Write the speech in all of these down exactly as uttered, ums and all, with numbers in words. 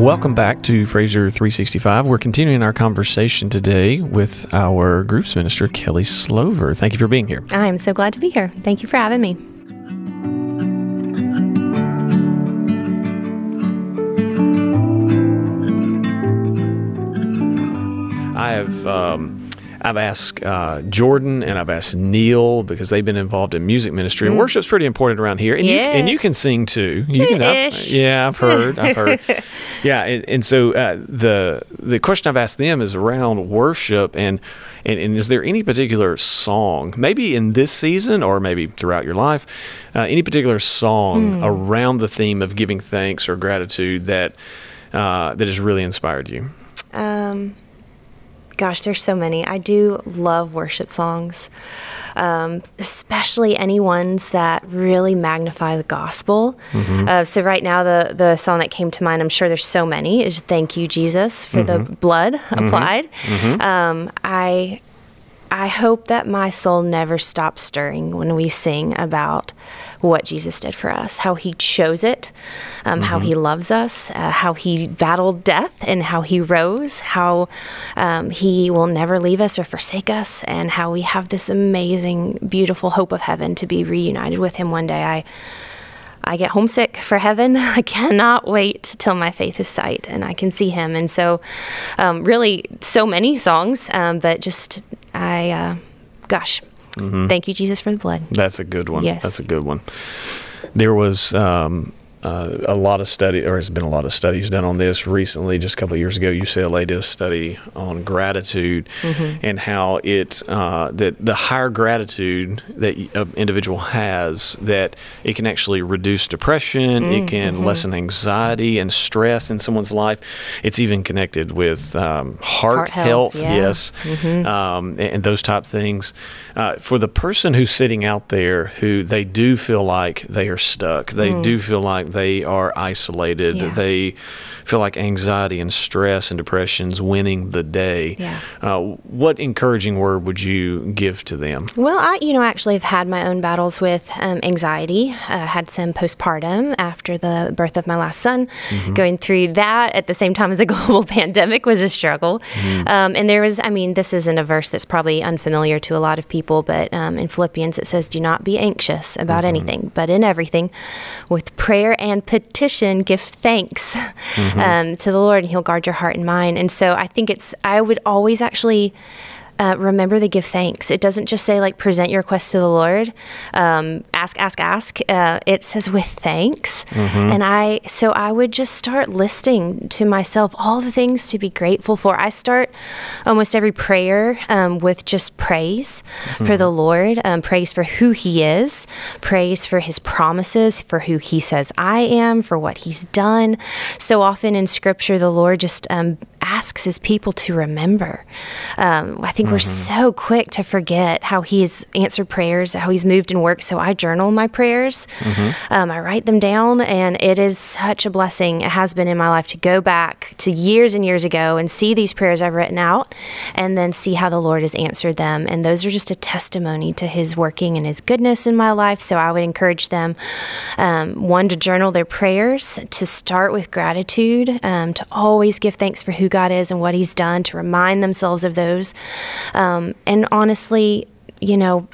Welcome back to Fraser three sixty-five. We're continuing our conversation today with our groups minister, Kelly Slover. Thank you for being here. I am so glad to be here. Thank you for having me. I have um, I've asked uh, Jordan and I've asked Neil because they've been involved in music ministry, and mm. worship's pretty important around here. And, yes. you, and you can sing too. You can, I've, yeah, I've heard. I've heard. Yeah, and, and so uh, the the question I've asked them is around worship, and, and and is there any particular song, maybe in this season or maybe throughout your life, uh, any particular song mm. around the theme of giving thanks or gratitude that uh, that has really inspired you? Um. Gosh, there's so many. I do love worship songs, um, especially any ones that really magnify the gospel. Mm-hmm. Uh, so right now, the the song that came to mind, I'm sure there's so many, is "Thank You, Jesus," for mm-hmm. the blood mm-hmm. applied. Mm-hmm. Um, I I hope that my soul never stops stirring when we sing about what Jesus did for us, how he chose it, um, mm-hmm. how he loves us, uh, how he battled death and how he rose, how um, he will never leave us or forsake us, and how we have this amazing, beautiful hope of heaven to be reunited with him one day. I I get homesick for heaven. I cannot wait till my faith is sight and I can see him. And so um, really so many songs, um, but just, I, uh, gosh, mm-hmm. thank you, Jesus, for the blood. That's a good one. Yes. That's a good one. There was um, uh, a lot of study, or has been a lot of studies done on this recently. Just a couple of years ago, U C L A did a study on gratitude mm-hmm. and how it uh, that the higher gratitude that an individual has, that it can actually reduce depression, mm-hmm. it can lessen anxiety and stress in someone's life. It's even connected with um, heart, heart health, health yeah. yes, mm-hmm. um, and, and those type things. Uh, for the person who's sitting out there who they do feel like they are stuck, they mm. do feel like they are isolated, yeah. they feel like anxiety and stress and depression's winning the day. Yeah. Uh, what encouraging word would you give to them? Well, I, you know, actually have had my own battles with um, anxiety. I uh, had some postpartum after the birth of my last son. Mm-hmm. Going through that at the same time as a global pandemic was a struggle. Mm-hmm. Um, and there was, I mean, this isn't a verse that's probably unfamiliar to a lot of people, but um, in Philippians it says, "Do not be anxious about mm-hmm. anything, but in everything, with prayer and petition, give thanks mm-hmm. um, to the Lord, and he'll guard your heart and mind." And so I think it's, I would always actually Uh, remember to give thanks. It doesn't just say like present your request to the Lord, um, ask, ask, ask. Uh, it says with thanks. Mm-hmm. And I, so I would just start listing to myself all the things to be grateful for. I start almost every prayer um, with just praise mm-hmm. for the Lord, um, praise for who he is, praise for his promises, for who he says I am, for what he's done. So often in scripture, the Lord just um, asks his people to remember. Um, I think mm-hmm. we're so quick to forget how he's answered prayers, how he's moved and worked. So I journal my prayers. Mm-hmm. Um, I write them down, and it is such a blessing. It has been in my life to go back to years and years ago and see these prayers I've written out and then see how the Lord has answered them. And those are just a testimony to his working and his goodness in my life. So I would encourage them, um, one, to journal their prayers, to start with gratitude, um, to always give thanks for who God is and what he's done, to remind themselves of those. Um, and honestly, you know,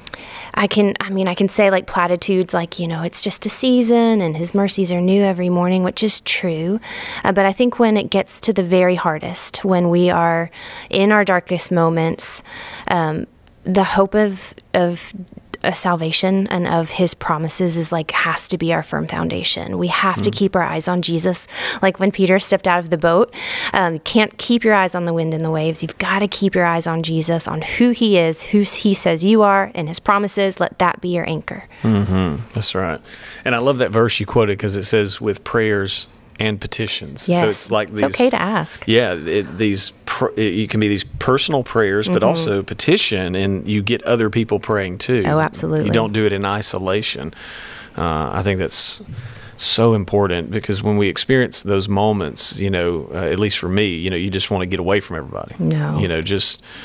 I can, I mean, I can say like platitudes like, you know, it's just a season and his mercies are new every morning, which is true. Uh, but I think when it gets to the very hardest, when we are in our darkest moments, um, the hope of, of a salvation and of his promises is like, has to be our firm foundation. We have mm. to keep our eyes on Jesus. Like when Peter stepped out of the boat, um, you can't keep your eyes on the wind and the waves. You've got to keep your eyes on Jesus, on who he is, who he says you are, and his promises. Let that be your anchor. Mm-hmm. That's right. And I love that verse you quoted because it says with prayers and petitions. Yes. So it's like these, it's okay to ask. Yeah, it, these pr- it can be these personal prayers, mm-hmm. but also petition, and you get other people praying too. Oh, absolutely. You don't do it in isolation. Uh, I think that's so important because when we experience those moments, you know, uh, at least for me, you know, you just want to get away from everybody. No. You know, just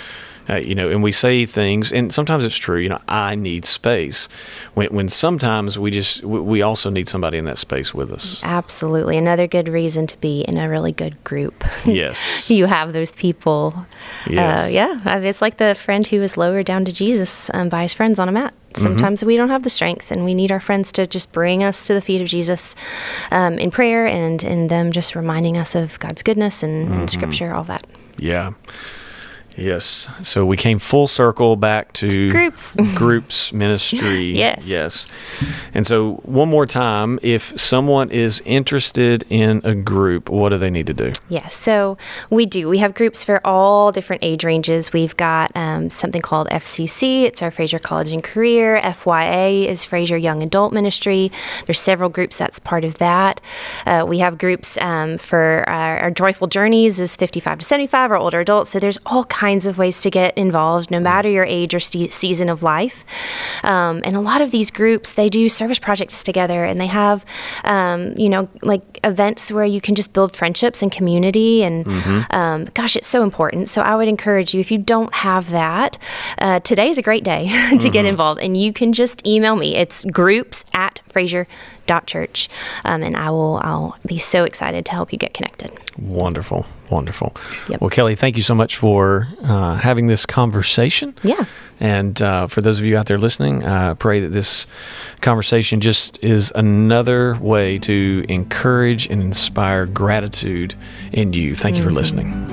Uh, you know, and we say things, and sometimes it's true. You know, I need space. When, when sometimes we just we, we also need somebody in that space with us. Absolutely, another good reason to be in a really good group. Yes, you have those people. Yes. Uh, yeah, I mean, it's like the friend who was lowered down to Jesus um, by his friends on a mat. Sometimes mm-hmm. we don't have the strength, and we need our friends to just bring us to the feet of Jesus um, in prayer, and and them just reminding us of God's goodness and, mm-hmm. and Scripture, all that. Yeah. Yes. So we came full circle back to groups, groups ministry. Yes. Yes. And so one more time, if someone is interested in a group, what do they need to do? Yes. So we do. We have groups for all different age ranges. We've got um, something called F C C. It's our Fraser College and Career. F Y A is Fraser Young Adult Ministry. There's several groups that's part of that. Uh, we have groups um, for our, our Joyful Journeys is fifty-five to seventy-five, or older adults. So there's all kinds kinds of ways to get involved, no matter your age or st- season of life. Um, and a lot of these groups, they do service projects together, and they have, um, you know, like events where you can just build friendships and community. And mm-hmm. um, gosh, it's so important. So I would encourage you, if you don't have that, uh, today is a great day to mm-hmm. get involved. And you can just email me. It's groups at fraser dot church, um, and I will I'll be so excited to help you get connected. Wonderful. Wonderful. Yep. Well, Kelly, thank you so much for uh, having this conversation. Yeah. And uh, for those of you out there listening, I uh, pray that this conversation just is another way to encourage and inspire gratitude in you. Thank you mm-hmm. for listening.